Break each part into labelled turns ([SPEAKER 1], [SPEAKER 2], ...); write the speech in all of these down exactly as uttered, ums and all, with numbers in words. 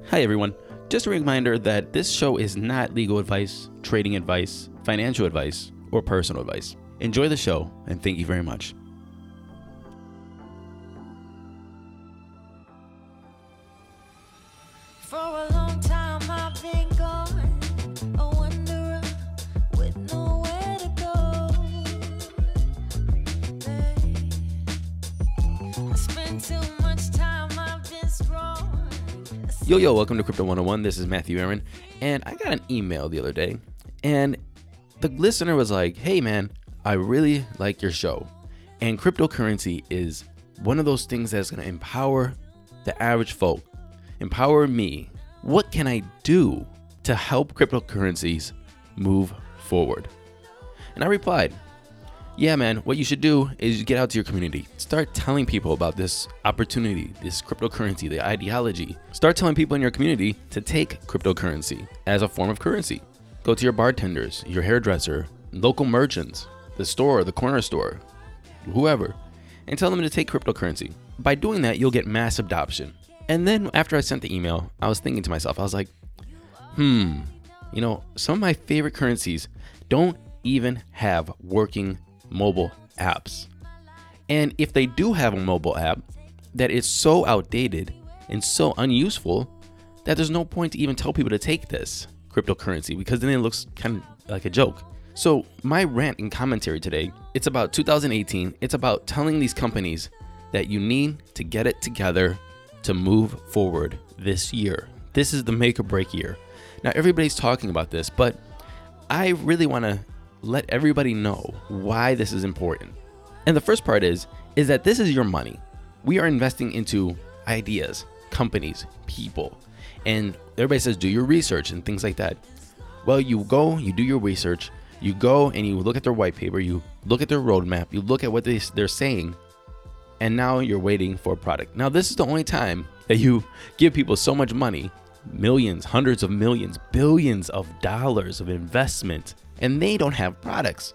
[SPEAKER 1] Hi everyone. Just a reminder that this show is not legal advice, trading advice, financial advice, or personal advice. Enjoy the show and thank you very much.
[SPEAKER 2] For a long time I've been gone, a wanderer with nowhere to go. Hey, I spent too much time, I've been strong.
[SPEAKER 1] Yo, yo, welcome to Crypto one oh one. This is Matthew Aaron, and I got an email the other day, and the listener was like, hey man, I really like your show, and cryptocurrency is one of those things that's going to empower the average folk. Empower me. What can I do to help cryptocurrencies move forward? And I replied, yeah, man, what you should do is get out to your community. Start telling people about this opportunity, this cryptocurrency, the ideology. Start telling people in your community to take cryptocurrency as a form of currency. Go to your bartenders, your hairdresser, local merchants, the store, the corner store, whoever, and tell them to take cryptocurrency. By doing that, you'll get mass adoption. And then after I sent the email, I was thinking to myself, I was like, hmm, you know, some of my favorite currencies don't even have working mobile apps. And if they do have a mobile app that is so outdated and so unuseful that there's no point to even tell people to take this cryptocurrency, because then it looks kind of like a joke. So my rant and commentary today, it's about two thousand eighteen. It's about telling these companies that you need to get it together to move forward this year. This is the make or break year. Now everybody's talking about this, but I really want to let everybody know why this is important. And the first part is, is that this is your money. We are investing into ideas, companies, people. And everybody says, do your research and things like that. Well, you go, you do your research, you go and you look at their white paper, you look at their roadmap, you look at what they, they're saying, and now you're waiting for a product. Now, this is the only time that you give people so much money, millions, hundreds of millions, billions of dollars of investment, and they don't have products.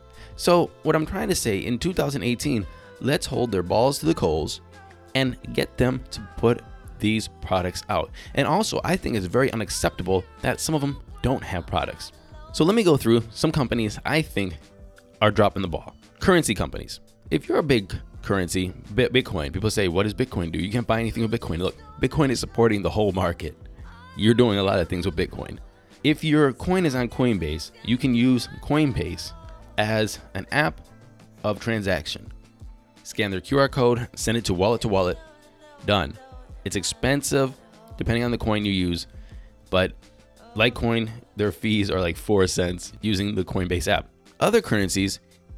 [SPEAKER 1] So what I'm trying to say, in two thousand eighteen, let's hold their balls to the coals and get them to put these products out. And also, I think it's very unacceptable that some of them don't have products. So let me go through some companies I think are dropping the ball. Currency companies. If you're a big currency, Bitcoin, people say, what does Bitcoin do? You can't buy anything with Bitcoin. Look, Bitcoin is supporting the whole market. You're doing a lot of things with Bitcoin. If your coin is on Coinbase, you can use Coinbase as an app of transaction. Scan their Q R code, send it to wallet to wallet, done. It's expensive depending on the coin you use, but Litecoin, their fees are like four cents using the Coinbase app. Other currencies,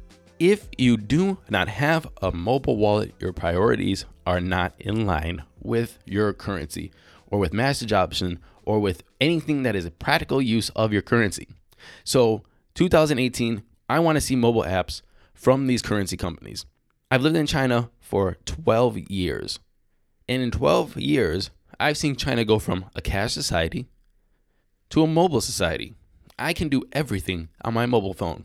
[SPEAKER 1] if you do not have a mobile wallet, your priorities are not in line with your currency or with mass adoption or with anything that is a practical use of your currency. So two thousand eighteen, I want to see mobile apps from these currency companies. I've lived in China for twelve years. And in twelve years, I've seen China go from a cash society to a mobile society. I can do everything on my mobile phone.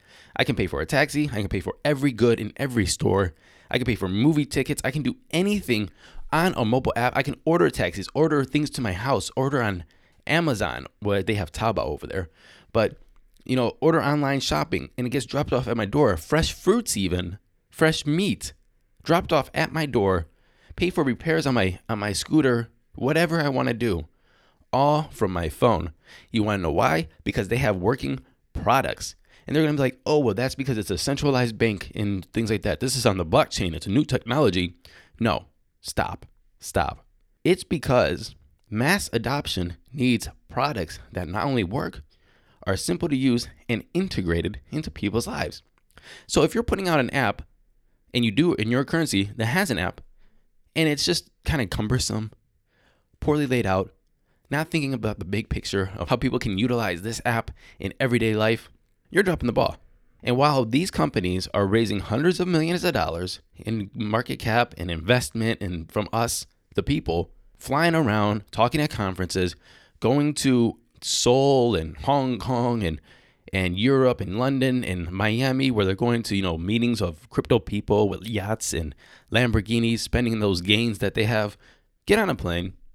[SPEAKER 1] I can pay for a taxi. I can pay for every good in every store. I can pay for movie tickets. I can do anything on a mobile app. I can order taxis, order things to my house, order on Amazon, where they have Taobao over there. But, you know, order online shopping and it gets dropped off at my door. Fresh fruits even, fresh meat, dropped off at my door. Pay for repairs on my on my scooter, whatever I want to do, all from my phone. You want to know why? Because they have working products. And they're going to be like, oh, well, that's because it's a centralized bank and things like that. This is on the blockchain. It's a new technology. No, stop, stop. It's because mass adoption needs products that not only work, are simple to use, and integrated into people's lives. So if you're putting out an app and you do it in your currency that has an app, and it's just kind of cumbersome, poorly laid out, not thinking about the big picture of how people can utilize this app in everyday life, you're dropping the ball. And while these companies are raising hundreds of millions of dollars in market cap and investment, and from us, the people, flying around, talking at conferences, going to Seoul and Hong Kong and and Europe and London and Miami, where they're going to, you know, meetings of crypto people with yachts and Lamborghinis, spending those gains that they have, get on a plane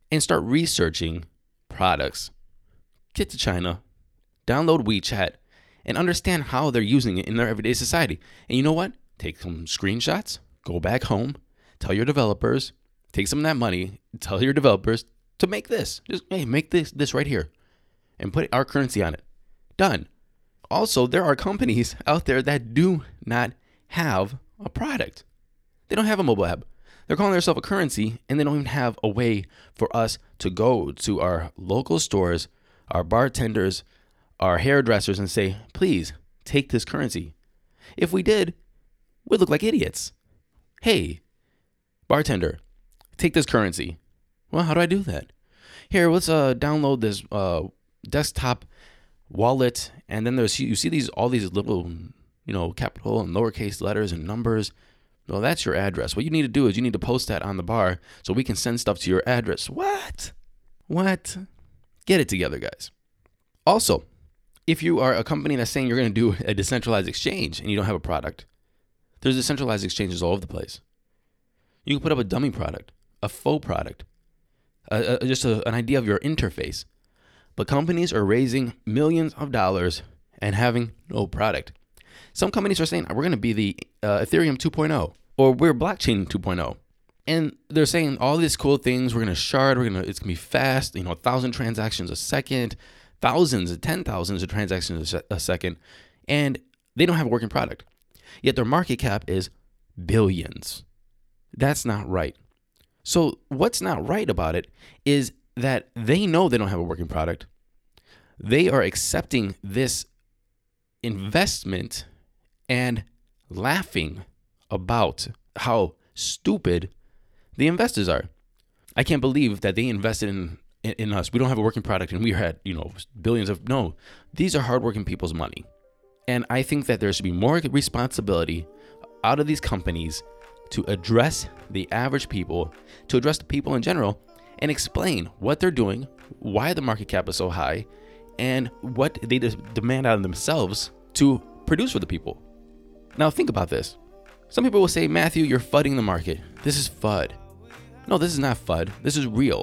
[SPEAKER 1] and start researching products. Get to China, download WeChat, and understand how they're using it in their everyday society. And you know what? Take some screenshots, go back home, tell your developers, take some of that money, tell your developers to make this. Just, hey, make this this right here and put our currency on it. Done. Also, there are companies out there that do not have a product. They don't have a mobile app. They're calling themselves a currency, and they don't even have a way for us to go to our local stores, our bartenders, our hairdressers, and say, please take this currency. If we did, we'd look like idiots. Hey, bartender, take this currency. Well, how do I do that? Here, let's uh, download this uh, desktop wallet, and then there's you see these all these little, you know, capital and lowercase letters and numbers. Well, that's your address. What you need to do is you need to post that on the bar so we can send stuff to your address. What? What? Get it together, guys. Also, if you are a company that's saying you're going to do a decentralized exchange and you don't have a product, there's decentralized exchanges all over the place. You can put up a dummy product, a faux product, a, a, just a, an idea of your interface. But companies are raising millions of dollars and having no product. Some companies are saying, we're going to be the uh, Ethereum two point oh, or we're blockchain two point oh. And they're saying all these cool things. We're going to shard. We're going to, it's going to be fast, you know, a thousand transactions a second, thousands, ten thousands of transactions a second. And they don't have a working product. Yet their market cap is billions. That's not right. So what's not right about it is that they know they don't have a working product. They are accepting this investment and laughing about how stupid the investors are. I can't believe that they invested in, in in us. We don't have a working product and we had, you know, billions of, no, these are hardworking people's money. And I think that there should be more responsibility out of these companies to address the average people, to address the people in general, and explain what they're doing, why the market cap is so high, and what they demand out of themselves to produce for the people. Now think about this. Some people will say, Matthew, you're fudding the market. This is FUD. No, this is not FUD. This is real.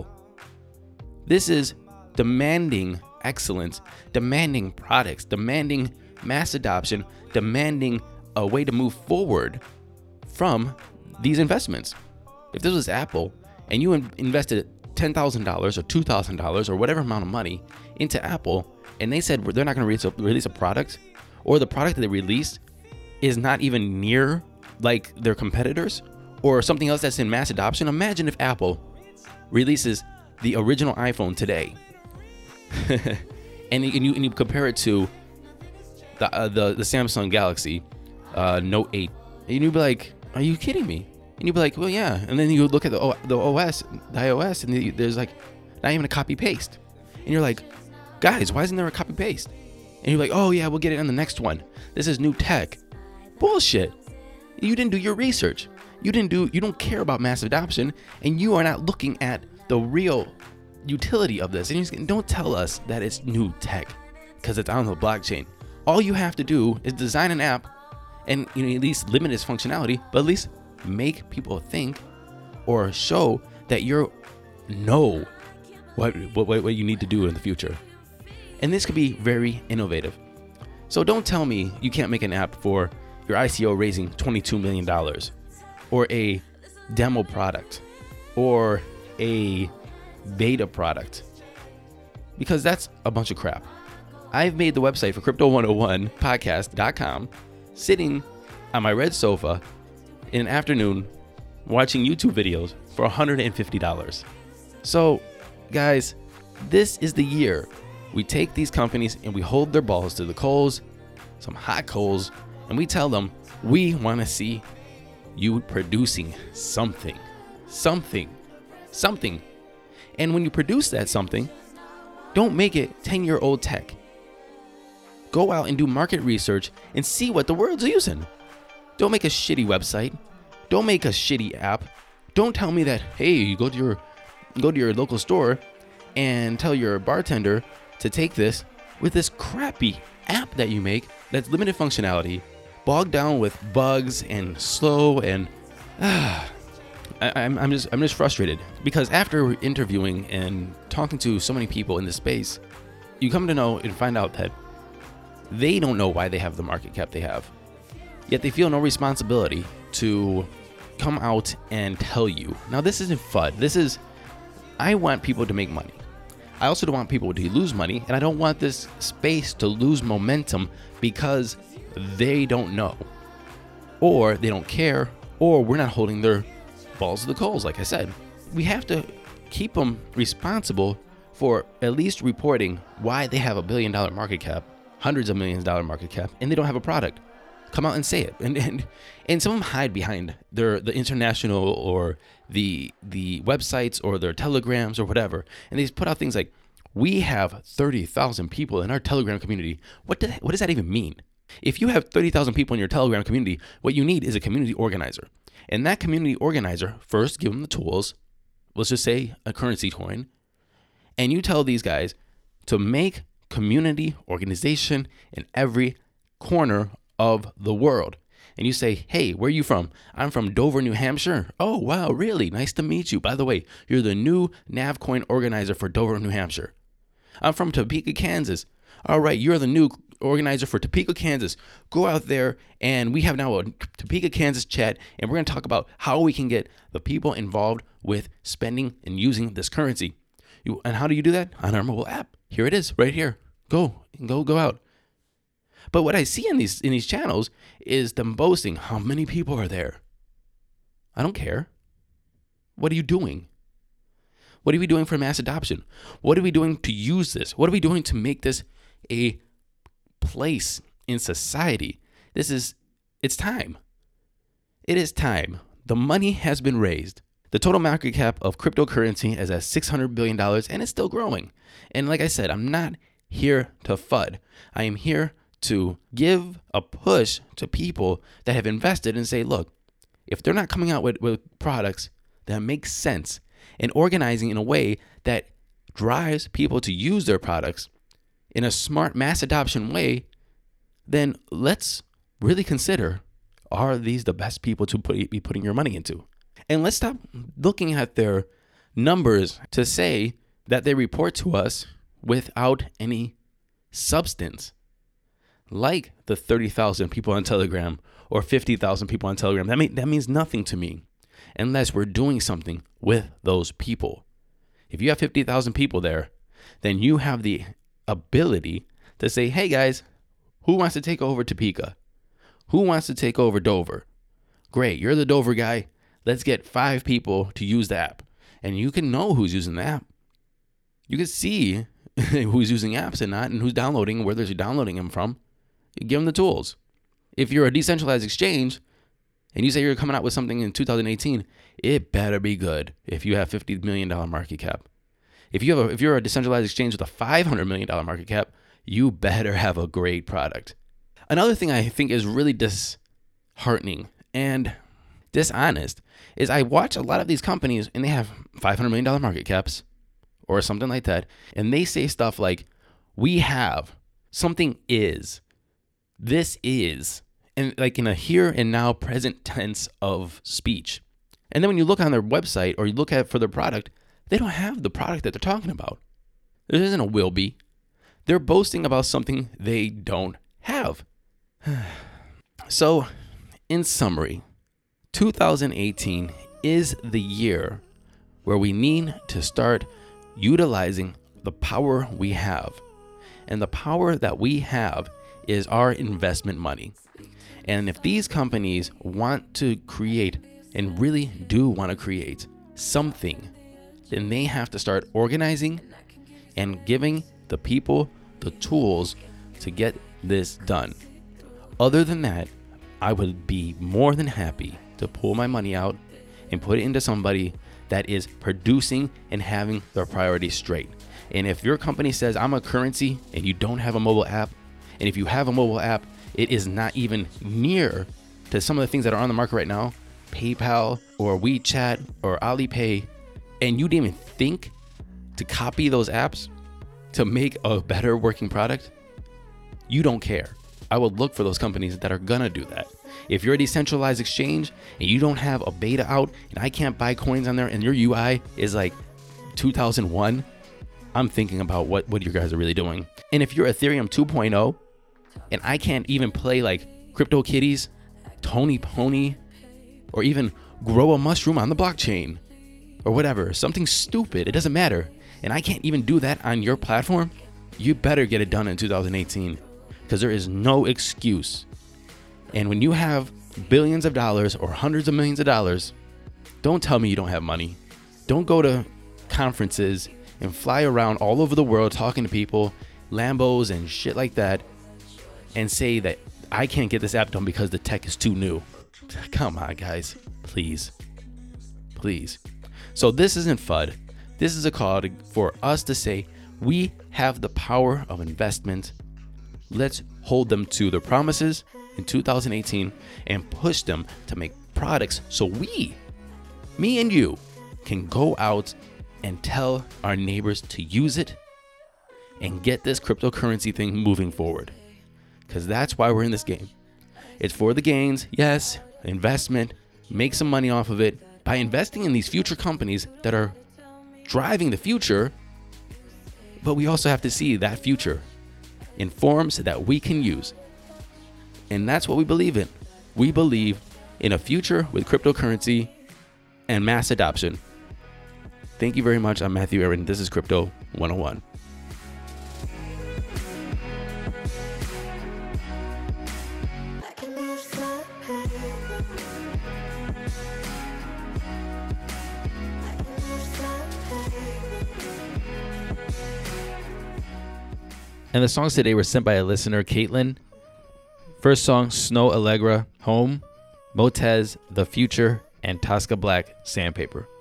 [SPEAKER 1] This is demanding excellence, demanding products, demanding mass adoption, demanding a way to move forward from these investments. If this was Apple and you in- invested ten thousand dollars or two thousand dollars or whatever amount of money into Apple, and they said they're not going to release a, release a product, or the product that they released is not even near like their competitors or something else that's in mass adoption. Imagine if Apple releases the original iPhone today and, you, and, you, and you compare it to the, uh, the, the Samsung Galaxy uh, Note eight, and you'd be like, are you kidding me? And you'd be like, well, yeah. And then you look at the, o- the O S, the iOS, and the, there's like not even a copy paste. And you're like, guys, why isn't there a copy paste? And you're like, oh yeah, we'll get it on the next one. This is new tech. Bullshit. You didn't do your research. You didn't do, you don't care about mass adoption, and you are not looking at the real utility of this. And you just, don't tell us that it's new tech because it's on the blockchain. All you have to do is design an app and, you know, at least limit its functionality, but at least make people think or show that you know what, what what you need to do in the future. And this could be very innovative. So don't tell me you can't make an app for your I C O raising twenty-two million dollars, or a demo product, or a beta product, because that's a bunch of crap. I've made the website for crypto one oh one podcast dot com, sitting on my red sofa in an afternoon watching YouTube videos for one hundred fifty dollars. So, guys, this is the year we take these companies and we hold their balls to the coals, some hot coals, and we tell them we want to see you producing something, something, something. And when you produce that something, don't make it ten-year-old tech. Go out and do market research and see what the world's using. Don't make a shitty website. Don't make a shitty app. Don't tell me that, hey, you go to your go to your local store and tell your bartender to take this with this crappy app that you make that's limited functionality, bogged down with bugs and slow and ah, I, I'm, I'm just I'm just frustrated because after interviewing and talking to so many people in this space, you come to know and find out that they don't know why they have the market cap they have. Yet they feel no responsibility to come out and tell you. Now, this isn't F U D. This is, I want people to make money. I also don't want people to lose money, and I don't want this space to lose momentum because they don't know, or they don't care, or we're not holding their balls to the coals, like I said. We have to keep them responsible for at least reporting why they have a billion dollar market cap, hundreds of millions dollar market cap, and they don't have a product. Come out and say it. And and, and some of them hide behind their the international or the the websites or their telegrams or whatever. And they just put out things like, we have thirty thousand people in our Telegram community. What, do, what does that even mean? If you have thirty thousand people in your Telegram community, what you need is a community organizer. And that community organizer, first give them the tools, let's just say a currency coin, and you tell these guys to make community organization in every corner of the world. And you say, hey, where are you from? I'm from Dover, New Hampshire. Oh, wow, really? Nice to meet you. By the way, you're the new Navcoin organizer for Dover, New Hampshire. I'm from Topeka, Kansas. All right, you're the new organizer for Topeka, Kansas. Go out there, and we have now a Topeka, Kansas chat, and we're going to talk about how we can get the people involved with spending and using this currency. You, and how do you do that? On our mobile app. Here it is, right here. Go, go, go out. But what I see in these in these channels is them boasting how many people are there. I don't care. What are you doing? What are we doing for mass adoption? What are we doing to use this? What are we doing to make this a place in society? This is, it's time. It is time. The money has been raised. The total market cap of cryptocurrency is at six hundred billion dollars, and it's still growing. And like I said, I'm not here to F U D. I am here to give a push to people that have invested and say, look, if they're not coming out with, with products that make sense and organizing in a way that drives people to use their products in a smart mass adoption way, then let's really consider, are these the best people to put, be putting your money into? And let's stop looking at their numbers to say that they report to us without any substance. Like the thirty thousand people on Telegram or fifty thousand people on Telegram. That, mean, that means nothing to me unless we're doing something with those people. If you have fifty thousand people there, then you have the ability to say, hey guys, who wants to take over Topeka? Who wants to take over Dover? Great, you're the Dover guy. Let's get five people to use the app. And you can know who's using the app. You can see who's using apps and not, and who's downloading, where they're downloading them from. You give them the tools. If you're a decentralized exchange and you say you're coming out with something in two thousand eighteen, it better be good if you have fifty million dollars market cap. If you have a, if you're a decentralized exchange with a five hundred million dollars market cap, you better have a great product. Another thing I think is really disheartening and dishonest is I watch a lot of these companies and they have five hundred million dollars market caps or something like that. And they say stuff like, we have, something is, this is, and like in a here and now present tense of speech. And then when you look on their website or you look at it for their product, they don't have the product that they're talking about. There isn't a will be. They're boasting about something they don't have. So, in summary, two thousand eighteen is the year where we need to start utilizing the power we have. And the power that we have is our investment money. And if these companies want to create and really do want to create something, then they have to start organizing and giving the people the tools to get this done. Other than that, I would be more than happy to pull my money out and put it into somebody that is producing and having their priorities straight. And if your company says I'm a currency and you don't have a mobile app, and if you have a mobile app, it is not even near to some of the things that are on the market right now, PayPal or WeChat or Alipay, and you didn't even think to copy those apps to make a better working product, you don't care. I will look for those companies that are gonna do that. If you're a decentralized exchange and you don't have a beta out and I can't buy coins on there and your U I is like two thousand one, I'm thinking about what, what you guys are really doing. And if you're Ethereum two point oh and I can't even play like CryptoKitties, Tony Pony, or even grow a mushroom on the blockchain or whatever, something stupid, it doesn't matter, and I can't even do that on your platform, you better get it done in two thousand eighteen, because there is no excuse. And when you have billions of dollars or hundreds of millions of dollars, don't tell me you don't have money. Don't go to conferences and fly around all over the world talking to people, Lambos and shit like that, and say that I can't get this app done because the tech is too new. Come on, guys. Please. Please. So this isn't F U D. This is a call to, for us to say we have the power of investment. Let's hold them to their promises in two thousand eighteen and push them to make products so we, me and you, can go out and tell our neighbors to use it and get this cryptocurrency thing moving forward. Because that's why we're in this game. It's for the gains, yes, investment, make some money off of it by investing in these future companies that are driving the future. But we also have to see that future in forms that we can use. And that's what we believe in. We believe in a future with cryptocurrency and mass adoption. Thank you very much. I'm Matthew Aaron. This is Crypto one oh one. And the songs today were sent by a listener, Caitlin. First song, Snow Allegra, Home, Motez, The Future, and Tosca Black, Sandpaper.